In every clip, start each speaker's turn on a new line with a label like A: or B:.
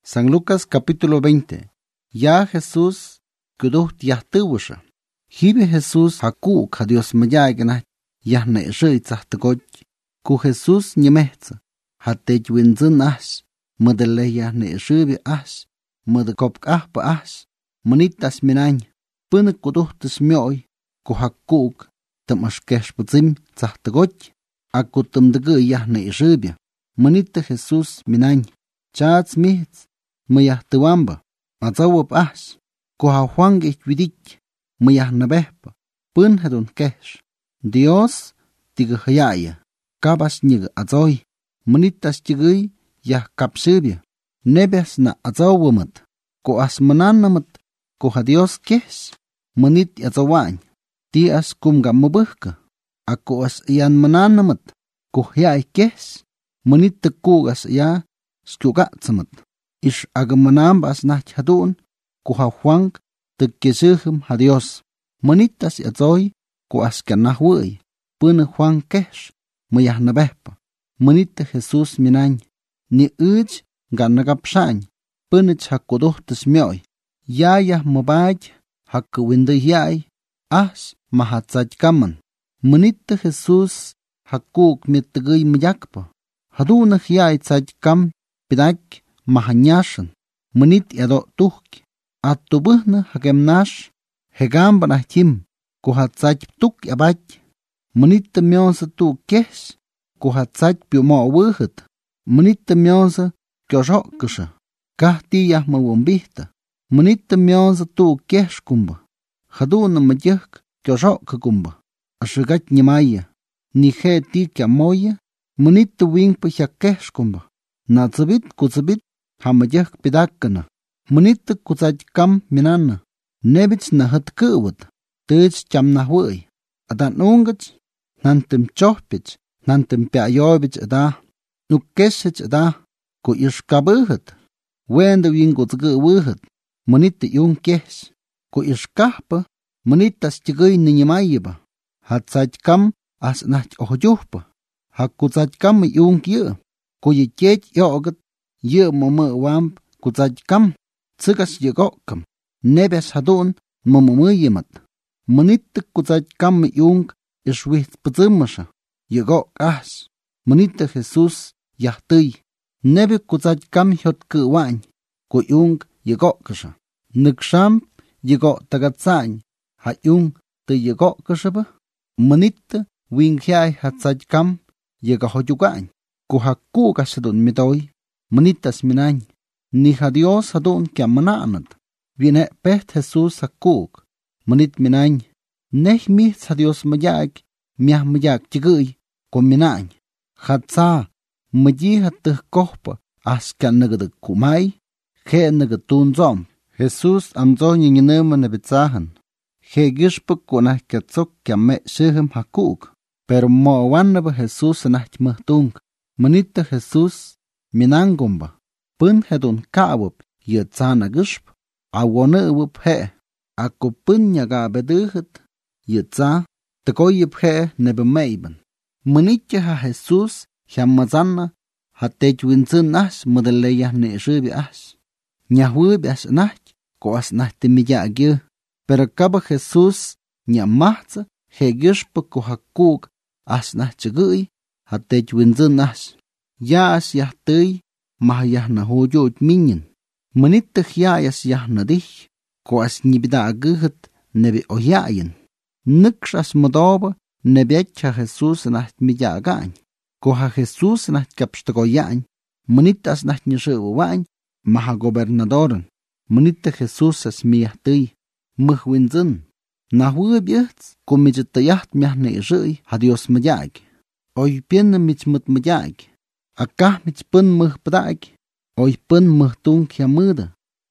A: San Lucas capítulo 20. Ya Jesús kuduht yahtewusha. Hibe Jesús haku ka Dios mayagana yahna rëy tsahtagoch. Ku Jesús nyemehtsa. Hatej winzin ash. Mudele yahna rëbi ash. Mudekopk ahpa ash. Manitas minany. Pune kuduhtas myoy. Ku hakuk. Tam ashkesh putzim tsahtagoch. Aku tamdege yahna rëbi. Manita Jesús minany. Chats mihts. Mayahtewamba. Azawab ash. Kuha Juan vidich. Mayahnabehpa. Pun hadun kesh. Dios tigahayaya. Kabas niga azoy. Manitas tigay yah kapsibia. Nebes na azawamat. Ko as mananamat. Kuha Dios kesh. Manit azawany. Ti as kumga mabahka. Ako as iyan mananamat. Kuhyay kesh. Manit kugas ya skugaksamat. Ish agamanambas nach hadun. Kuha Juan tigkesihim ha Dios. Manitas azoy. Ku as kanahway. Pune Juan kesh. Mayahnabehpa. Manita Jesús minany. Ni uj ganagapshany. Punich hakuduhtas myoy. Yayah mabaj hakuwindayay. Ash mahatzajkaman. Manita Jesús hakuk mitagay mayakpa. Hadunah yay tzajkam pidak mahanyashan. Manit yado tuhk. Atubuhna hakemnash. Hegamba nahtim. Kuhatzaj tuk yabaj. Manita myonsa tu kesh. Kuhatzaj piumo wuhut. Manita myonsa kyoshokasha. Kahti yahma wumbihta. Manita myonsa tu kesh kumba. Haduna majak kyoshokkumba. Ashigach nyamaya. Nije ti kyamoya. Manita wingpa hyakesh kumba. Natsabit kutsabit hamajak pidakana. Manita kutzajkam minana. Nebich nahat kuwat. Tëch cham nahwëy. Adan ungach. Nantim chohpich. Nantim piayoybich ada. Nukeshich ada. Ku ishkabuhat. Wenda wingutzgu wuhat. Manita yung kesh. Ku ishkahpa. Manitas chigay ninyamayba. Hatzajkam as nach ohojuhpa. Hakutzajkam yung ye. Ku yichech yogat. Ye mama wamp kutzajkam. Tsigas yegokam. Nebes hadun mamamuyemat. Manita kutzajkam yung ishwih putzimasha. Yegok as. Manita Jesús yahtay. Nebe kutzajkam hyotku wany. Ku yung yegokasha. Niksham yegok tagatsany. Ha yung te yegokasha ba. Manita winghyay hatzajkam yegahoyugany. Ku hakugas hadun mitoy. Manitas minany. Ni ha Dios hadun kya mananat. Viene pet Jesús hakuk. Manit minany. Neh mihts ha Dios mayag. Miah mayag chigay. Ku minany. Hatsa. Mayi hatih kohpa. Aska nagadag kumay. He nagatun zom. Jesús amzo nyinama nabitsahan. He gishpa kunah katsok kya me shihim hakuk. Pero mo wanaba Jesús anah mahtung. Manita Jesús minangumba. Pun hedun kaawab yetzana gishp. Awone wup he. Ako pun nyaga beduhet. Yetza. Takoyib he nebe meiban. Manitya ha Jesús hiamazana. Hatej winzin as modeleyah ne shibi as. Nyahwib as nach. Ko as nach timiya agye. Pero kaba Jesús nyamahtza. He gishpa ko hakuk. As nach chigui. Hatej winzin as. Ya as yahtay. Mahayah na hoyot minyan. Manita hyayas yah na dich. Ko as nibida aguhat nebe ohyayan. Niksh as modoba nebiach ha Jesús naht miyagany. Ko ha Jesús naht kapshtagoyan. Manita as naht nyashuwany. Maha gobernadoran. Manita Jesús as miyahtay. Muhwinzin. Nahuabyats ko mijatayaht miyahna ishay ha Dios mayag. Oy piena michmut mayag. Akah michpun muhpadag. Oy pun muhtung kiamuda.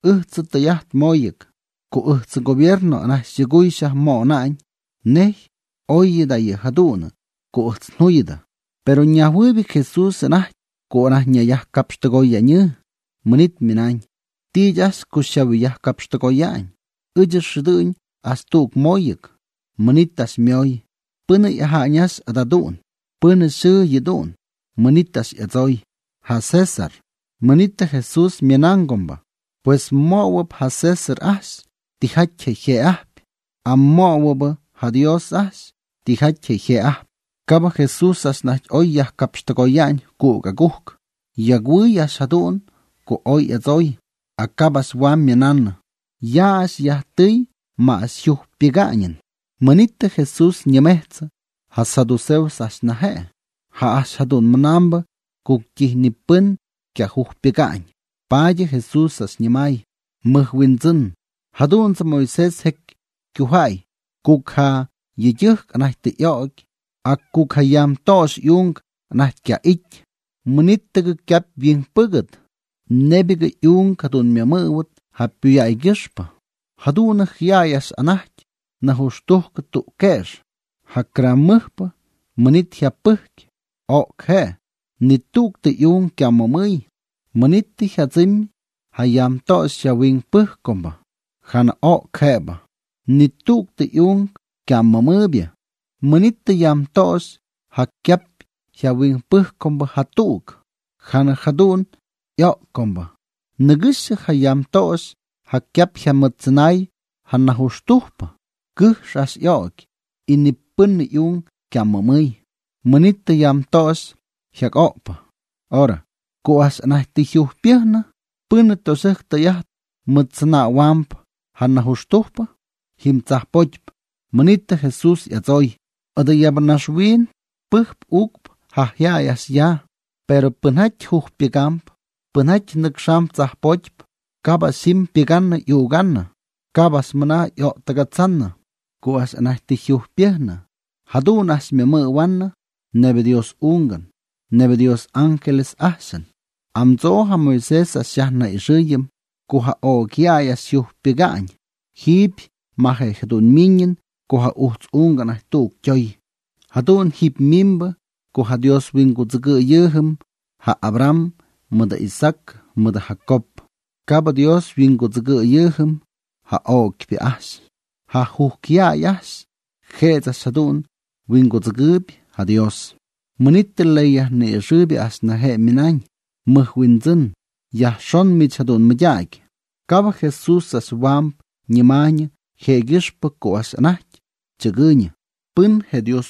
A: Tayat moyek. Ko gobierno anah shiguy shah mo nañ. Neh. Oyida ye haduna. Ko nuyida. Pero nyahuibi Jesús anah. Ko anah nyayah kapshtagoyan. Manit minañ. Tijas ko shabiyah kapshtagoyan. Shiduñ astuk moyek. Manitas myoy. Puna yahanyas adadun. Puna su yedun. Manitas yazoy. Ha César. Manita Jesús mienangomba, pues mo'wab ha César ash, tihache je ahp, a mo'wab ha Dios ash, tihache je ahp. Kaba Jesús as nach oyah kapshtagoyan ku gaguk, yagui as hadun ku oy azoy, akabas wam mienanna, ya as yahti ma as yuh pigañen. Manita Jesús nyemetza, ha saduceus as nahe, ha as hadun manamba, ku kihnipun kya huh pigañ. Paye Jesús as nyemay, muhwinzun, hadun sa Moisés hek kuhay, kukha yiyuh anahti yog, ak kukha yam tosh yung anaht kya ich, munitag kyap bien pugad, nebiga yung hadun miamawat, ha piyay gishpa, hadun hyayas anaht, na hustuh tu kesh, ha kramuhpa, munit hya puhk, ok he, nituk te yung kya mamay, munit hya zim, ha yam tosh ya wing puhkomba, han ok heba, nituk te yung kya mamabya, munit yam tosh ha kyap hya wing puhkomba hatuk, han hadun yokomba, nagish ha yam tosh ha kyap hya matznay, han nahustuhpa, kuh as yok, inipun yung kya mamay, munit yam tosh hya okpa. Ora, kuas anahti hyuh piahna, pun tosek tayat, matzna wamp, han nahustuhpa, himtzah pochp, munit Jesús yazoy, adayabnashwin, puhp ukp, ha hyayas ya, pero punhach huh pigamp, punhach naksham tzah pochp, kabas sim piganna yuganna, kabas mana yo tagatzanna, kuas anahti hyuh piahna, hadunas miamuwanna, nebe Dios ungan, nebe Dios ángeles ahsan, amzoha Moisés asyahna ishayim, kuha o kiayas yuh pigañ, hib mahe hadun minyan, kuha uhts ungan ahtuk choy, hadun hib mimba, kuha Dios wingu zge yehum, ha Abraham, muda Isaac, muda Jacob, kaba Dios wingu zge yehum, ha o kipi as, ha hukiayas, jezas hadun, wingu zgeb, ha Dios. Munit leya ne ribi as na he minañ, muhwinzun, ya shon mit hadun mjag. Kaba Jesús as wamp, nimaña, he gishpa ko as anach, chiguña, pun he Dios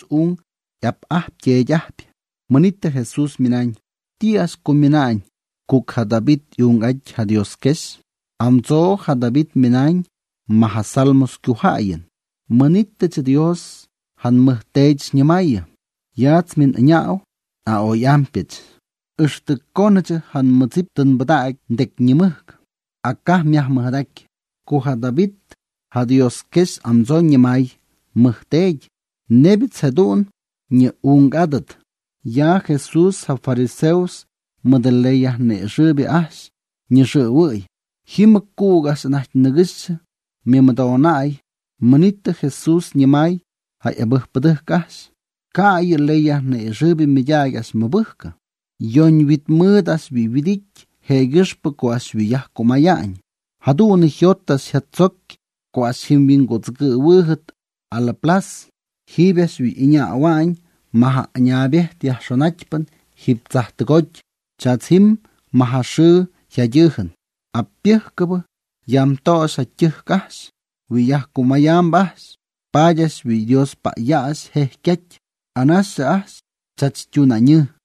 A: yap ye yahpi. Munit Jesús minañ, tias ku minañ, kuk ha David yung aj ha Dios kes, amzo ha David minañ, maha salmos kuhayen. Munit Dios, han muhtej nimaya. Yats min anyao, a o yampit. Ishte konache han mutzipten badak dek nimuk. Akah miah mahdak. Kuha David, ha Dios kes amzo nimay, muhtej. Nebit sedun, nye ungadat. Ya Jesús ha fariseus, mudeleyah ne ribi as, nye riwi. Himakugas naht nagis, mimadonay, manita Jesús nimay, ha ebuh padahkas. Kaya leya ne ribi miyagas mabuhka. Yon wit mudas vividik, hegishpa koas viyah kumayan. Hadun hiotas hatzok, koas himbingotzge wuhut, ala plas, hibes vi inya awan, maha anyabeh tiashonachpan, hibzahtgoj, chatzhim, maha shu, yajuhan. Apiehkaba, yam toas atjuhkas, viyah kumayan bas, payas vi Dios payas hehkech, anas as, chachchunany,